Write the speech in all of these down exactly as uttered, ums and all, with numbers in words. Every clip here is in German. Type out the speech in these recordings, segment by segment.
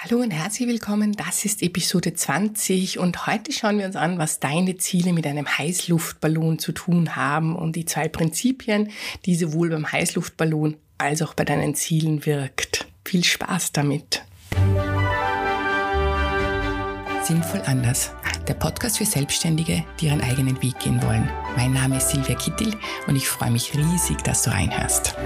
Hallo und herzlich willkommen, das ist Episode zwanzig und heute schauen wir uns an, was deine Ziele mit einem Heißluftballon zu tun haben und die zwei Prinzipien, die sowohl beim Heißluftballon als auch bei deinen Zielen wirkt. Viel Spaß damit! Sinnvoll anders, der Podcast für Selbstständige, die ihren eigenen Weg gehen wollen. Mein Name ist Silvia Kittel und ich freue mich riesig, dass du reinhörst.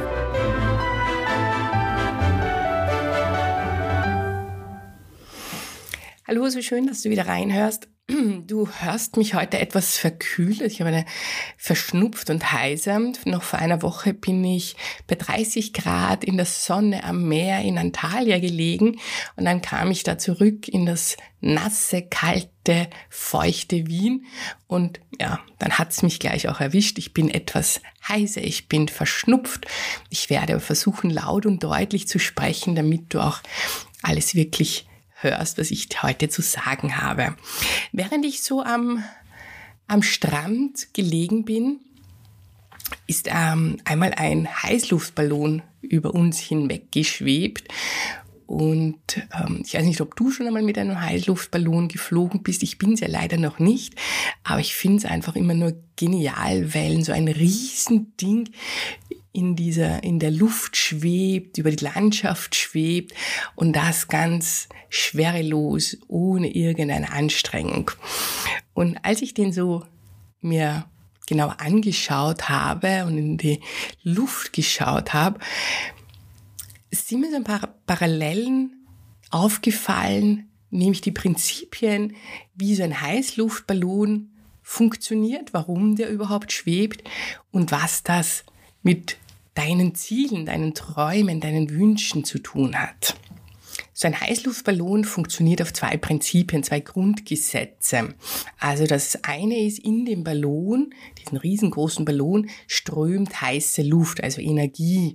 Hallo, so schön, dass du wieder reinhörst. Du hörst mich heute etwas verkühlt. Ich habe eine verschnupft und heiser. Noch vor einer Woche bin ich bei dreißig Grad in der Sonne am Meer in Antalya gelegen und dann kam ich da zurück in das nasse, kalte, feuchte Wien und ja, dann hat's mich gleich auch erwischt. Ich bin etwas heiser, ich bin verschnupft. Ich werde aber versuchen, laut und deutlich zu sprechen, damit du auch alles wirklich hörst, was ich heute zu sagen habe. Während ich so am, am Strand gelegen bin, ist ähm, einmal ein Heißluftballon über uns hinweg geschwebt. Und ähm, ich weiß nicht, ob du schon einmal mit einem Heißluftballon geflogen bist. Ich bin es ja leider noch nicht. Aber ich finde es einfach immer nur genial, weil so ein Riesending in dieser, in der Luft schwebt, über die Landschaft schwebt und das ganz schwerelos, ohne irgendeine Anstrengung. Und als ich den so mir genau angeschaut habe und in die Luft geschaut habe, sind mir so ein paar Parallelen aufgefallen, nämlich die Prinzipien, wie so ein Heißluftballon funktioniert, warum der überhaupt schwebt und was das mit deinen Zielen, deinen Träumen, deinen Wünschen zu tun hat. So ein Heißluftballon funktioniert auf zwei Prinzipien, zwei Grundgesetze. Also das eine ist, in dem Ballon, diesen riesengroßen Ballon, strömt heiße Luft, also Energie.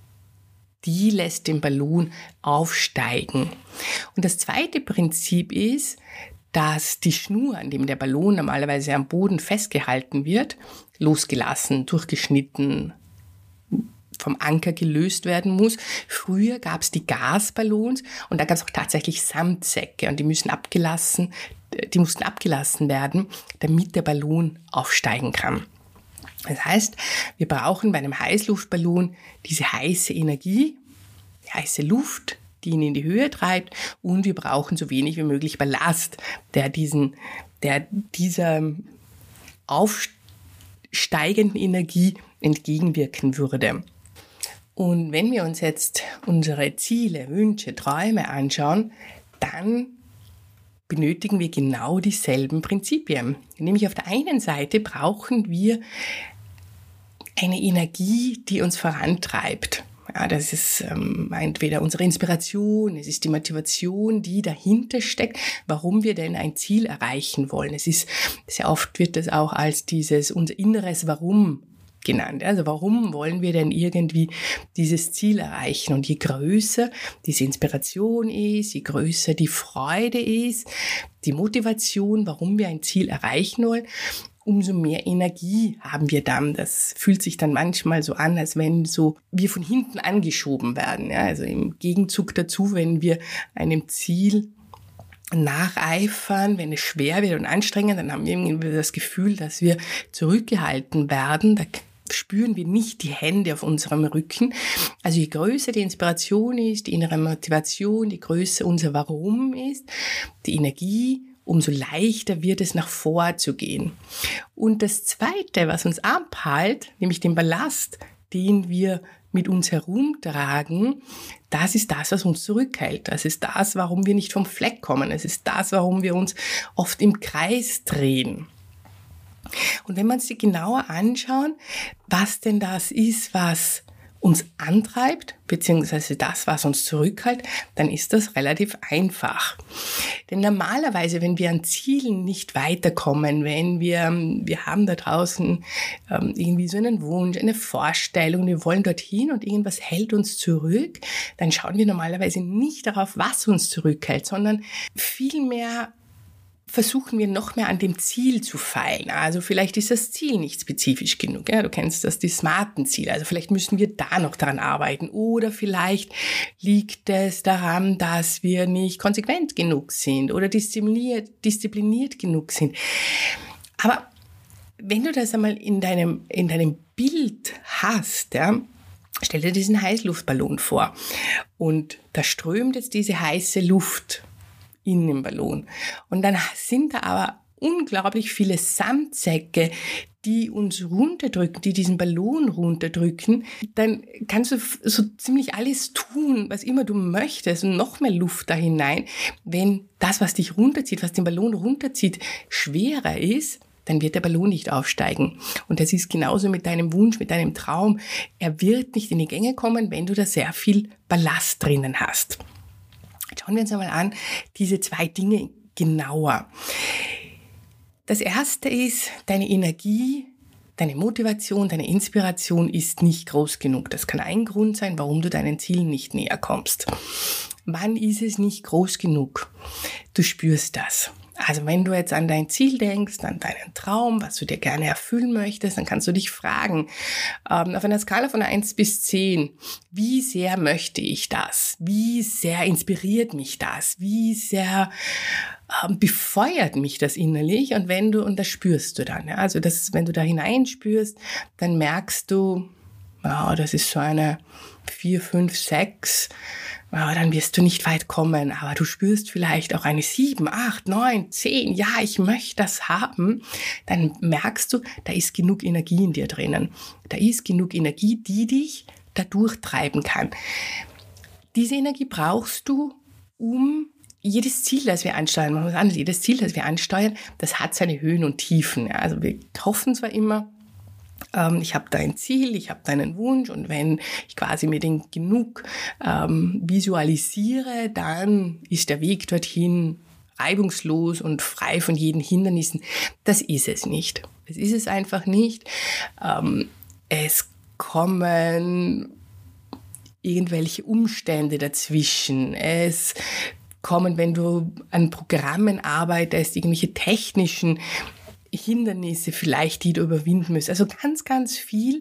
Die lässt den Ballon aufsteigen. Und das zweite Prinzip ist, dass die Schnur, an dem der Ballon normalerweise am Boden festgehalten wird, losgelassen, durchgeschnitten, vom Anker gelöst werden muss. Früher gab es die Gasballons und da gab es auch tatsächlich Sandsäcke und die müssen abgelassen, die mussten abgelassen werden, damit der Ballon aufsteigen kann. Das heißt, wir brauchen bei einem Heißluftballon diese heiße Energie, die heiße Luft, die ihn in die Höhe treibt, und wir brauchen so wenig wie möglich Ballast, der diesen, der dieser aufsteigenden Energie entgegenwirken würde. Und wenn wir uns jetzt unsere Ziele, Wünsche, Träume anschauen, dann benötigen wir genau dieselben Prinzipien. Nämlich auf der einen Seite brauchen wir eine Energie, die uns vorantreibt. Ja, das ist ähm, entweder unsere Inspiration, es ist die Motivation, die dahinter steckt, warum wir denn ein Ziel erreichen wollen. Es ist, sehr oft wird das auch als dieses unser inneres Warum genannt. Also warum wollen wir denn irgendwie dieses Ziel erreichen? Und je größer diese Inspiration ist, je größer die Freude ist, die Motivation, warum wir ein Ziel erreichen wollen, umso mehr Energie haben wir dann. Das fühlt sich dann manchmal so an, als wenn so wir von hinten angeschoben werden. Ja, also im Gegenzug dazu, wenn wir einem Ziel nacheifern, wenn es schwer wird und anstrengend, dann haben wir irgendwie das Gefühl, dass wir zurückgehalten werden. Da spüren wir nicht die Hände auf unserem Rücken. Also je größer die Inspiration ist, die innere Motivation, je größer unser Warum ist, die Energie, umso leichter wird es, nach vorzugehen. Und das Zweite, was uns abhält, nämlich den Ballast, den wir mit uns herumtragen, das ist das, was uns zurückhält. Das ist das, warum wir nicht vom Fleck kommen. Es ist das, warum wir uns oft im Kreis drehen. Und wenn wir uns die genauer anschauen, was denn das ist, was uns antreibt, beziehungsweise das, was uns zurückhält, dann ist das relativ einfach. Denn normalerweise, wenn wir an Zielen nicht weiterkommen, wenn wir, wir haben da draußen ähm, irgendwie so einen Wunsch, eine Vorstellung, wir wollen dorthin und irgendwas hält uns zurück, dann schauen wir normalerweise nicht darauf, was uns zurückhält, sondern vielmehr versuchen wir noch mehr an dem Ziel zu feilen. Also vielleicht ist das Ziel nicht spezifisch genug. Ja, du kennst das, die smarten Ziele. Also vielleicht müssen wir da noch daran arbeiten. Oder vielleicht liegt es daran, dass wir nicht konsequent genug sind oder diszipliniert, diszipliniert genug sind. Aber wenn du das einmal in deinem, in deinem Bild hast, ja, stell dir diesen Heißluftballon vor. Und da strömt jetzt diese heiße Luft in den Ballon. Und dann sind da aber unglaublich viele Sandsäcke, die uns runterdrücken, die diesen Ballon runterdrücken. Dann kannst du so ziemlich alles tun, was immer du möchtest und noch mehr Luft da hinein. Wenn das, was dich runterzieht, was den Ballon runterzieht, schwerer ist, dann wird der Ballon nicht aufsteigen. Und das ist genauso mit deinem Wunsch, mit deinem Traum. Er wird nicht in die Gänge kommen, wenn du da sehr viel Ballast drinnen hast. Schauen wir uns einmal an, diese zwei Dinge genauer. Das erste ist, deine Energie, deine Motivation, deine Inspiration ist nicht groß genug. Das kann ein Grund sein, warum du deinen Zielen nicht näher kommst. Wann ist es nicht groß genug? Du spürst das. Also wenn du jetzt an dein Ziel denkst, an deinen Traum, was du dir gerne erfüllen möchtest, dann kannst du dich fragen, ähm, auf einer Skala von eins bis zehn, wie sehr möchte ich das? Wie sehr inspiriert mich das? Wie sehr ähm, befeuert mich das innerlich? Und wenn du, und das spürst du dann, ja, also das, wenn du da hineinspürst, dann merkst du, ja, das ist so eine vier, fünf, sechs, ja, dann wirst du nicht weit kommen, aber du spürst vielleicht auch eine sieben, acht, neun, zehn, ja, ich möchte das haben, dann merkst du, da ist genug Energie in dir drinnen. Da ist genug Energie, die dich da durchtreiben kann. Diese Energie brauchst du, um jedes Ziel, das wir ansteuern, machen wir was anderes, jedes Ziel, das wir ansteuern, das hat seine Höhen und Tiefen. Ja, also wir hoffen zwar immer, ich habe da ein Ziel, ich habe da einen Wunsch und wenn ich quasi mir den genug ähm, visualisiere, dann ist der Weg dorthin reibungslos und frei von jeden Hindernissen. Das ist es nicht. Das ist es einfach nicht. Ähm, es kommen irgendwelche Umstände dazwischen. Es kommen, wenn du an Programmen arbeitest, irgendwelche technischen Hindernisse vielleicht, die du überwinden musst. Also ganz, ganz viel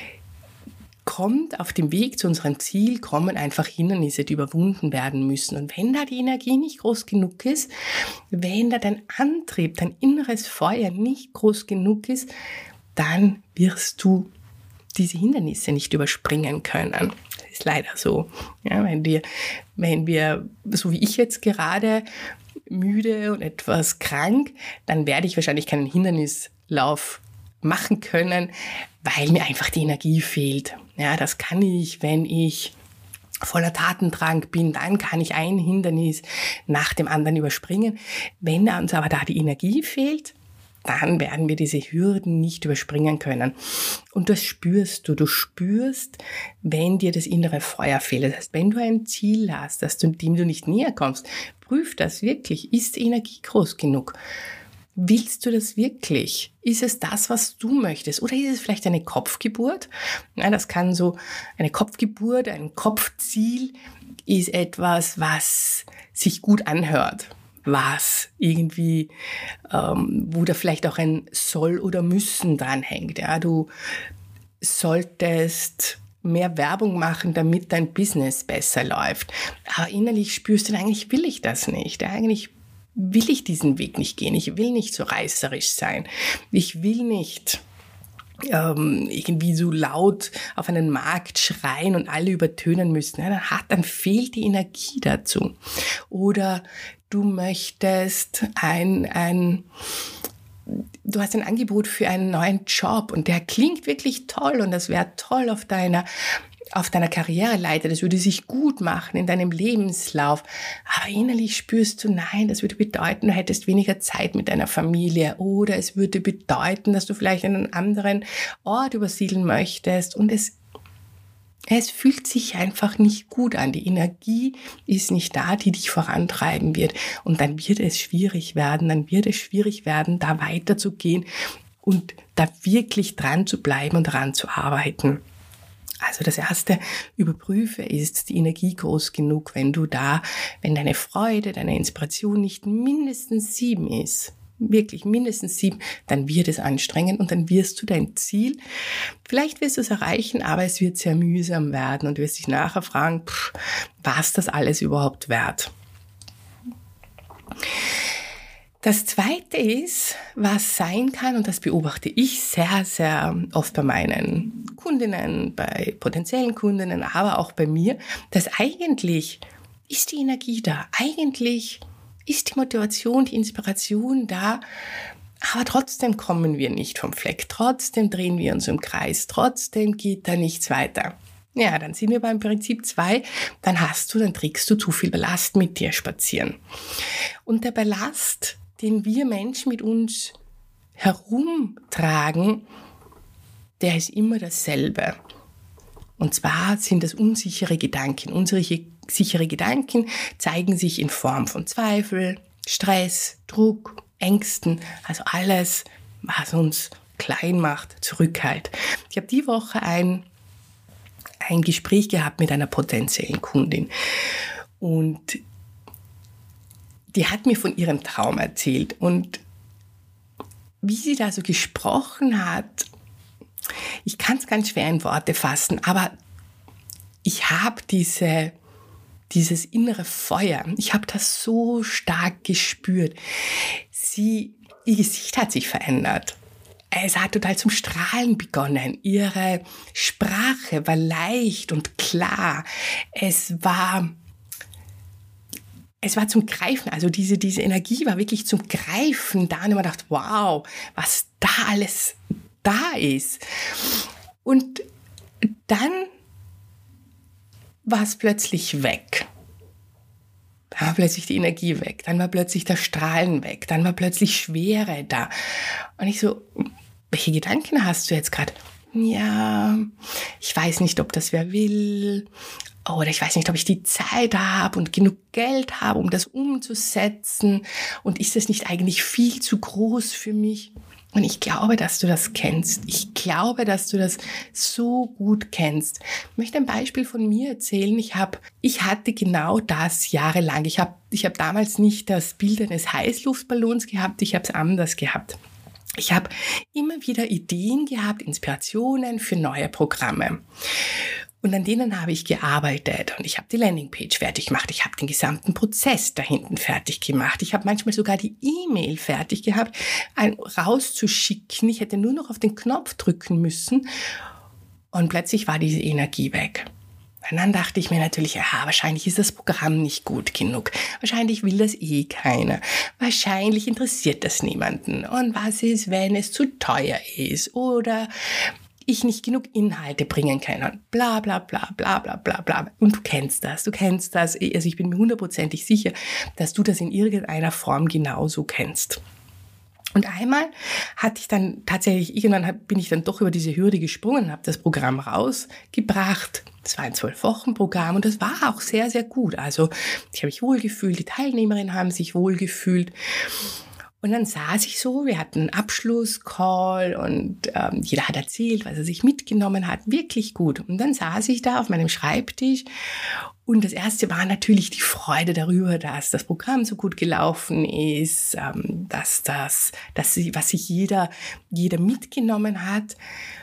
kommt auf dem Weg zu unserem Ziel, kommen einfach Hindernisse, die überwunden werden müssen. Und wenn da die Energie nicht groß genug ist, wenn da dein Antrieb, dein inneres Feuer nicht groß genug ist, dann wirst du diese Hindernisse nicht überspringen können. Das ist leider so. Ja, wenn wir, wenn wir, so wie ich jetzt gerade, müde und etwas krank, dann werde ich wahrscheinlich keinen Hindernislauf machen können, weil mir einfach die Energie fehlt. Ja, das kann ich, wenn ich voller Tatendrang bin, dann kann ich ein Hindernis nach dem anderen überspringen. Wenn uns aber da die Energie fehlt, dann werden wir diese Hürden nicht überspringen können. Und das spürst du. Du spürst, wenn dir das innere Feuer fehlt. Das heißt, wenn du ein Ziel hast, dass du, dem du nicht näher kommst, prüf das wirklich. Ist die Energie groß genug? Willst du das wirklich? Ist es das, was du möchtest? Oder ist es vielleicht eine Kopfgeburt? Ja, das kann so eine Kopfgeburt, ein Kopfziel ist etwas, was sich gut anhört. Was irgendwie, ähm, wo da vielleicht auch ein Soll oder Müssen dranhängt. Ja, du solltest mehr Werbung machen, damit dein Business besser läuft. Aber innerlich spürst du, eigentlich will ich das nicht. Eigentlich will ich diesen Weg nicht gehen. Ich will nicht so reißerisch sein. Ich will nicht ähm, irgendwie so laut auf einen Markt schreien und alle übertönen müssen. Ja, dann, hat, dann fehlt die Energie dazu. Oder du möchtest ein, ein, du hast ein Angebot für einen neuen Job und der klingt wirklich toll und das wäre toll auf deiner, auf deiner Karriereleiter. Das würde sich gut machen in deinem Lebenslauf. Aber innerlich spürst du, nein, das würde bedeuten, du hättest weniger Zeit mit deiner Familie oder es würde bedeuten, dass du vielleicht in einen anderen Ort übersiedeln möchtest und es Es fühlt sich einfach nicht gut an. Die Energie ist nicht da, die dich vorantreiben wird. Und dann wird es schwierig werden, dann wird es schwierig werden, da weiterzugehen und da wirklich dran zu bleiben und dran zu arbeiten. Also das erste, überprüfe, ist die Energie groß genug, wenn du da, wenn deine Freude, deine Inspiration nicht mindestens sieben ist, wirklich mindestens sieben, dann wird es anstrengend und dann wirst du dein Ziel, vielleicht wirst du es erreichen, aber es wird sehr mühsam werden und du wirst dich nachher fragen, pff, was das alles überhaupt wert? Das Zweite ist, was sein kann, und das beobachte ich sehr, sehr oft bei meinen Kundinnen, bei potenziellen Kundinnen, aber auch bei mir, dass eigentlich ist die Energie da, eigentlich ist die Motivation, die Inspiration da, aber trotzdem kommen wir nicht vom Fleck, trotzdem drehen wir uns im Kreis, trotzdem geht da nichts weiter. Ja, dann sind wir beim Prinzip zwei, dann hast du, dann trägst du zu viel Ballast mit dir spazieren. Und der Ballast, den wir Menschen mit uns herumtragen, der ist immer dasselbe. Und zwar sind das unsichere Gedanken. Unsere sichere Gedanken zeigen sich in Form von Zweifel, Stress, Druck, Ängsten, also alles, was uns klein macht, zurückhält. Ich habe die Woche ein, ein Gespräch gehabt mit einer potenziellen Kundin und die hat mir von ihrem Traum erzählt und wie sie da so gesprochen hat, ich kann es ganz schwer in Worte fassen, aber ich habe diese, dieses innere Feuer, ich habe das so stark gespürt. Sie, ihr Gesicht hat sich verändert. Es hat total zum Strahlen begonnen. Ihre Sprache war leicht und klar. Es war... Es war zum Greifen, also diese, diese Energie war wirklich zum Greifen da. Und ich habe gedacht, wow, was da alles da ist. Und dann war es plötzlich weg. Da war plötzlich die Energie weg. Dann war plötzlich das Strahlen weg. Dann war plötzlich Schwere da. Und ich so, welche Gedanken hast du jetzt gerade? Ja, ich weiß nicht, ob das wer will. Oder ich weiß nicht, ob ich die Zeit habe und genug Geld habe, um das umzusetzen. Und ist das nicht eigentlich viel zu groß für mich? Und ich glaube, dass du das kennst. Ich glaube, dass du das so gut kennst. Ich möchte ein Beispiel von mir erzählen. Ich habe, ich hatte genau das jahrelang. Ich habe, ich habe damals nicht das Bild eines Heißluftballons gehabt. Ich habe es anders gehabt. Ich habe immer wieder Ideen gehabt, Inspirationen für neue Programme. Und an denen habe ich gearbeitet und ich habe die Landingpage fertig gemacht. Ich habe den gesamten Prozess da hinten fertig gemacht. Ich habe manchmal sogar die E-Mail fertig gehabt, ein rauszuschicken. Ich hätte nur noch auf den Knopf drücken müssen und plötzlich war diese Energie weg. Und dann dachte ich mir natürlich, ja, wahrscheinlich ist das Programm nicht gut genug. Wahrscheinlich will das eh keiner. Wahrscheinlich interessiert das niemanden. Und was ist, wenn es zu teuer ist? Oder ich nicht genug Inhalte bringen kann und bla bla bla bla bla bla bla. Und du kennst das, du kennst das. Also ich bin mir hundertprozentig sicher, dass du das in irgendeiner Form genauso kennst. Und einmal hatte ich dann tatsächlich, irgendwann bin ich dann doch über diese Hürde gesprungen, habe das Programm rausgebracht. Das war ein zwölf-Wochen-Programm und das war auch sehr, sehr gut. Also ich habe mich wohlgefühlt, die Teilnehmerinnen haben sich wohlgefühlt. Und dann saß ich so, wir hatten einen Abschlusscall und ähm, jeder hat erzählt, was er sich mitgenommen hat. Wirklich gut. Und dann saß ich da auf meinem Schreibtisch und das erste war natürlich die Freude darüber, dass das Programm so gut gelaufen ist, ähm, dass das, dass sie, was sich jeder, jeder mitgenommen hat.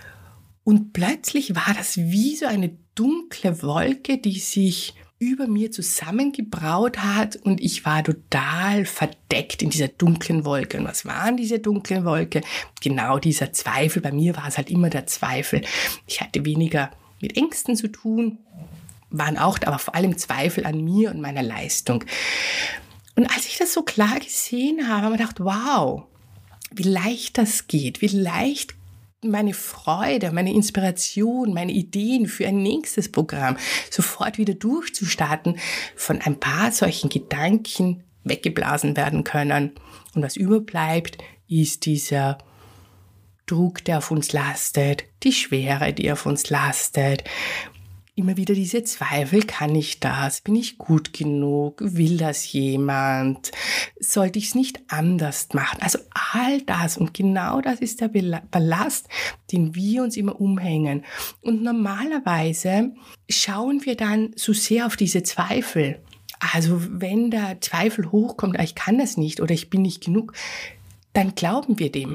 Und plötzlich war das wie so eine dunkle Wolke, die sich über mir zusammengebraut hat und ich war total verdeckt in dieser dunklen Wolke. Und was waren diese dunklen Wolke? Genau dieser Zweifel. Bei mir war es halt immer der Zweifel. Ich hatte weniger mit Ängsten zu tun, waren auch, aber vor allem Zweifel an mir und meiner Leistung. Und als ich das so klar gesehen habe, habe ich gedacht, wow, wie leicht das geht, wie leicht meine Freude, meine Inspiration, meine Ideen für ein nächstes Programm sofort wieder durchzustarten, von ein paar solchen Gedanken weggeblasen werden können. Und was überbleibt, ist dieser Druck, der auf uns lastet, die Schwere, die auf uns lastet, immer wieder diese Zweifel, kann ich das? Bin ich gut genug? Will das jemand? Sollte ich es nicht anders machen? Also all das, und genau das ist der Ballast, den wir uns immer umhängen. Und normalerweise schauen wir dann so sehr auf diese Zweifel. Also wenn der Zweifel hochkommt, ich kann das nicht oder ich bin nicht genug, dann glauben wir dem.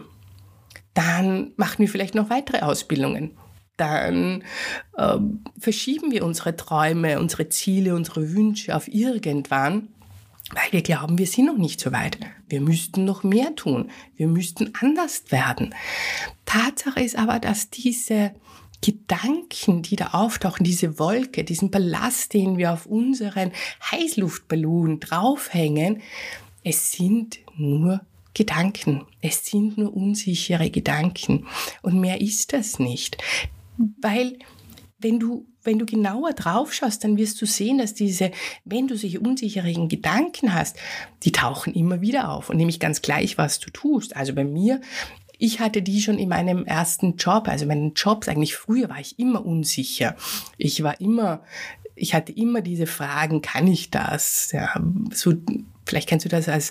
Dann machen wir vielleicht noch weitere Ausbildungen. Dann äh, verschieben wir unsere Träume, unsere Ziele, unsere Wünsche auf irgendwann, weil wir glauben, wir sind noch nicht so weit. Wir müssten noch mehr tun. Wir müssten anders werden. Tatsache ist aber, dass diese Gedanken, die da auftauchen, diese Wolke, diesen Ballast, den wir auf unseren Heißluftballon draufhängen, es sind nur Gedanken. Es sind nur unsichere Gedanken. Und mehr ist das nicht. Weil wenn du, wenn du genauer drauf schaust, dann wirst du sehen, dass diese, wenn du solche unsicheren Gedanken hast, die tauchen immer wieder auf. Und nämlich ganz gleich, was du tust. Also bei mir, ich hatte die schon in meinem ersten Job, also meinen Jobs eigentlich früher war ich immer unsicher. Ich war immer, ich hatte immer diese Fragen, kann ich das? Ja, so, vielleicht kennst du das als,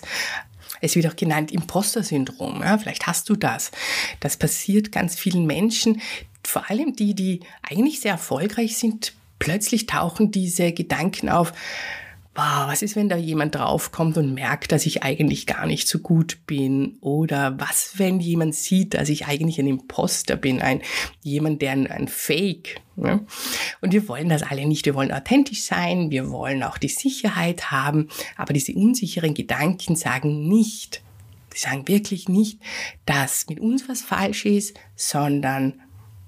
es wird auch genannt Imposter-Syndrom. Ja, vielleicht hast du das. Das passiert ganz vielen Menschen, vor allem die, die eigentlich sehr erfolgreich sind. Plötzlich tauchen diese Gedanken auf, wow, was ist, wenn da jemand draufkommt und merkt, dass ich eigentlich gar nicht so gut bin? Oder was, wenn jemand sieht, dass ich eigentlich ein Imposter bin, ein jemand, der ein, ein Fake. Ne? Und wir wollen das alle nicht. Wir wollen authentisch sein, wir wollen auch die Sicherheit haben, aber diese unsicheren Gedanken sagen nicht, die sagen wirklich nicht, dass mit uns was falsch ist, sondern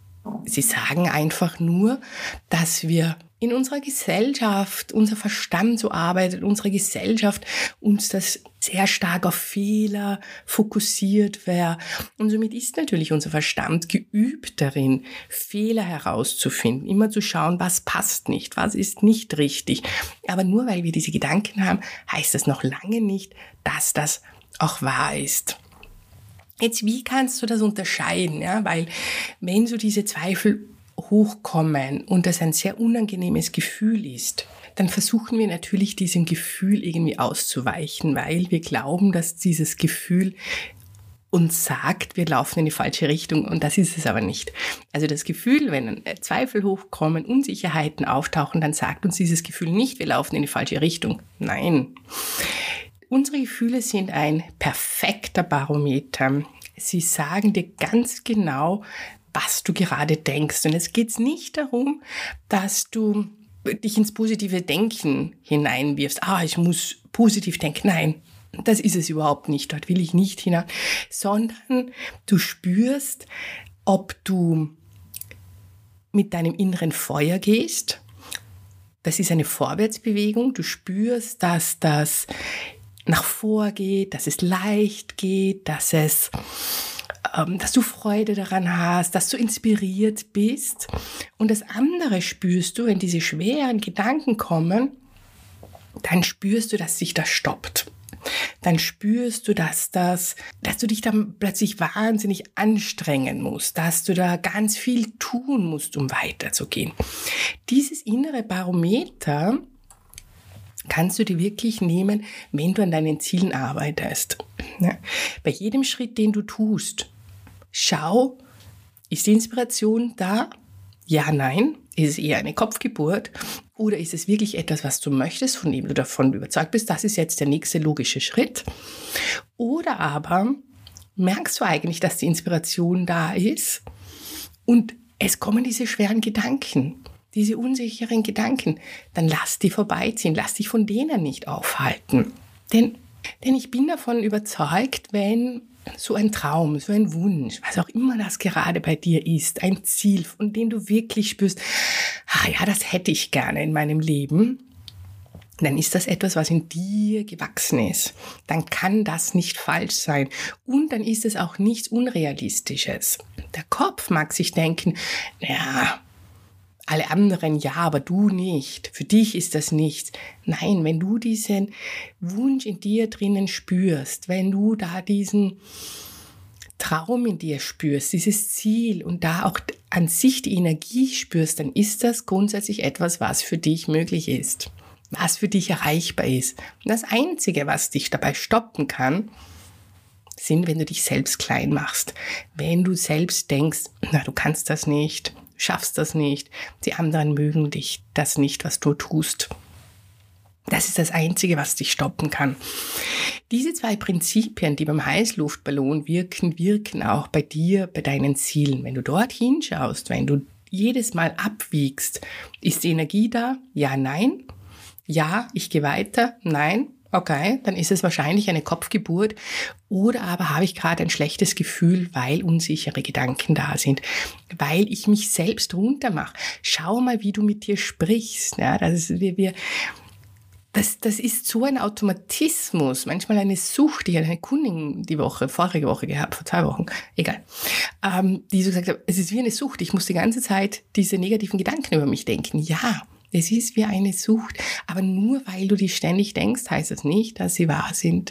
sie sagen einfach nur, dass wir in unserer Gesellschaft, unser Verstand so arbeitet, unsere Gesellschaft uns das sehr stark auf Fehler fokussiert wäre. Und somit ist natürlich unser Verstand geübt darin, Fehler herauszufinden, immer zu schauen, was passt nicht, was ist nicht richtig. Aber nur weil wir diese Gedanken haben, heißt das noch lange nicht, dass das auch wahr ist. Jetzt, wie kannst du das unterscheiden? Ja, weil wenn so diese Zweifel hochkommen und das ein sehr unangenehmes Gefühl ist, dann versuchen wir natürlich diesem Gefühl irgendwie auszuweichen, weil wir glauben, dass dieses Gefühl uns sagt, wir laufen in die falsche Richtung, und das ist es aber nicht. Also das Gefühl, wenn Zweifel hochkommen, Unsicherheiten auftauchen, dann sagt uns dieses Gefühl nicht, wir laufen in die falsche Richtung. Nein. Unsere Gefühle sind ein perfekter Barometer. Sie sagen dir ganz genau, was du gerade denkst. Und es geht nicht darum, dass du dich ins positive Denken hineinwirfst. Ah, ich muss positiv denken. Nein, das ist es überhaupt nicht. Dort will ich nicht hinein. Sondern du spürst, ob du mit deinem inneren Feuer gehst. Das ist eine Vorwärtsbewegung. Du spürst, dass das nach vor geht, dass es leicht geht, dass es, ähm, dass du Freude daran hast, dass du inspiriert bist. Und das andere spürst du, wenn diese schweren Gedanken kommen, dann spürst du, dass sich das stoppt. Dann spürst du, dass das, dass du dich dann plötzlich wahnsinnig anstrengen musst, dass du da ganz viel tun musst, um weiterzugehen. Dieses innere Barometer kannst du dir wirklich nehmen, wenn du an deinen Zielen arbeitest. Ja. Bei jedem Schritt, den du tust, schau, ist die Inspiration da? Ja, nein. Ist es eher eine Kopfgeburt? Oder ist es wirklich etwas, was du möchtest, von dem du davon überzeugt bist, das ist jetzt der nächste logische Schritt? Oder aber merkst du eigentlich, dass die Inspiration da ist und es kommen diese schweren Gedanken, diese unsicheren Gedanken, dann lass die vorbeiziehen, lass dich von denen nicht aufhalten. Denn, denn ich bin davon überzeugt, wenn so ein Traum, so ein Wunsch, was auch immer das gerade bei dir ist, ein Ziel, von dem du wirklich spürst, ah ja, das hätte ich gerne in meinem Leben, dann ist das etwas, was in dir gewachsen ist. Dann kann das nicht falsch sein. Und dann ist es auch nichts Unrealistisches. Der Kopf mag sich denken, ja, alle anderen ja, aber du nicht. Für dich ist das nichts. Nein, wenn du diesen Wunsch in dir drinnen spürst, wenn du da diesen Traum in dir spürst, dieses Ziel und da auch an sich die Energie spürst, dann ist das grundsätzlich etwas, was für dich möglich ist, was für dich erreichbar ist. Und das Einzige, was dich dabei stoppen kann, sind, wenn du dich selbst klein machst. Wenn du selbst denkst, na, du kannst das nicht, du schaffst das nicht, die anderen mögen dich, das nicht, was du tust. Das ist das Einzige, was dich stoppen kann. Diese zwei Prinzipien, die beim Heißluftballon wirken, wirken auch bei dir, bei deinen Zielen. Wenn du dort hinschaust, wenn du jedes Mal abwiegst, ist die Energie da? Ja, nein. Ja, ich gehe weiter. Nein. Okay, dann ist es wahrscheinlich eine Kopfgeburt. Oder aber habe ich gerade ein schlechtes Gefühl, weil unsichere Gedanken da sind, weil ich mich selbst runtermache. Schau mal, wie du mit dir sprichst. Ja, das ist, wir, wir Das, das ist so ein Automatismus, manchmal eine Sucht. Ich hatte eine Kundin die Woche, vorige Woche gehabt, vor zwei Wochen, egal, ähm, die so gesagt hat, es ist wie eine Sucht. Ich muss die ganze Zeit diese negativen Gedanken über mich denken. Ja, es ist wie eine Sucht, aber nur weil du die ständig denkst, heißt das nicht, dass sie wahr sind.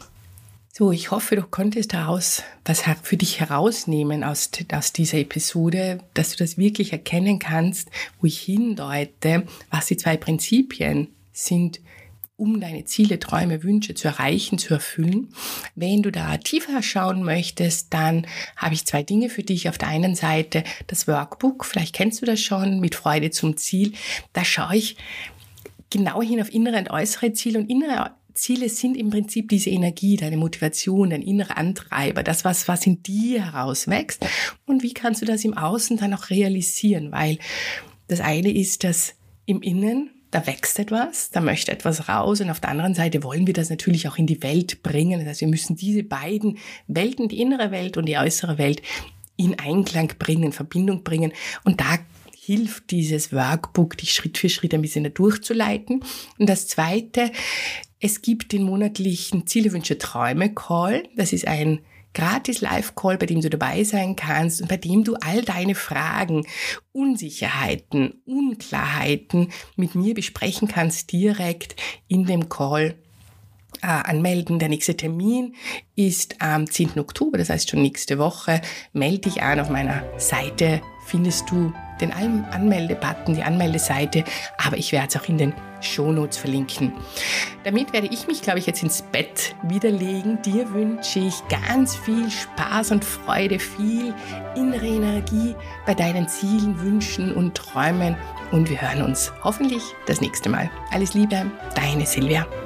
So, ich hoffe, du konntest daraus was für dich herausnehmen aus, aus dieser Episode, dass du das wirklich erkennen kannst, wo ich hindeute, was die zwei Prinzipien sind, um deine Ziele, Träume, Wünsche zu erreichen, zu erfüllen. Wenn du da tiefer schauen möchtest, dann habe ich zwei Dinge für dich. Auf der einen Seite das Workbook, vielleicht kennst du das schon, mit Freude zum Ziel. Da schaue ich genau hin auf innere und äußere Ziele, und innere Ziele sind im Prinzip diese Energie, deine Motivation, dein innerer Antreiber, das, was, was in dir herauswächst. Und wie kannst du das im Außen dann auch realisieren? Weil das eine ist, dass im Innen da wächst etwas, da möchte etwas raus, und auf der anderen Seite wollen wir das natürlich auch in die Welt bringen. Das heißt, wir müssen diese beiden Welten, die innere Welt und die äußere Welt, in Einklang bringen, in Verbindung bringen. Und da hilft dieses Workbook, dich Schritt für Schritt ein bisschen da durchzuleiten. Und das Zweite, es gibt den monatlichen Ziele, Wünsche, Träume Call. Das ist ein gratis Live-Call, bei dem du dabei sein kannst und bei dem du all deine Fragen, Unsicherheiten, Unklarheiten mit mir besprechen kannst, direkt in dem Call. Äh, anmelden. Der nächste Termin ist am zehnten Oktober, das heißt schon nächste Woche. Melde dich an. Auf meiner Seite findest du den Anmelde-Button, die Anmeldeseite, aber ich werde es auch in den Shownotes verlinken. Damit werde ich mich, glaube ich, jetzt ins Bett wiederlegen. Dir wünsche ich ganz viel Spaß und Freude, viel innere Energie bei deinen Zielen, Wünschen und Träumen, und wir hören uns hoffentlich das nächste Mal. Alles Liebe, deine Silvia.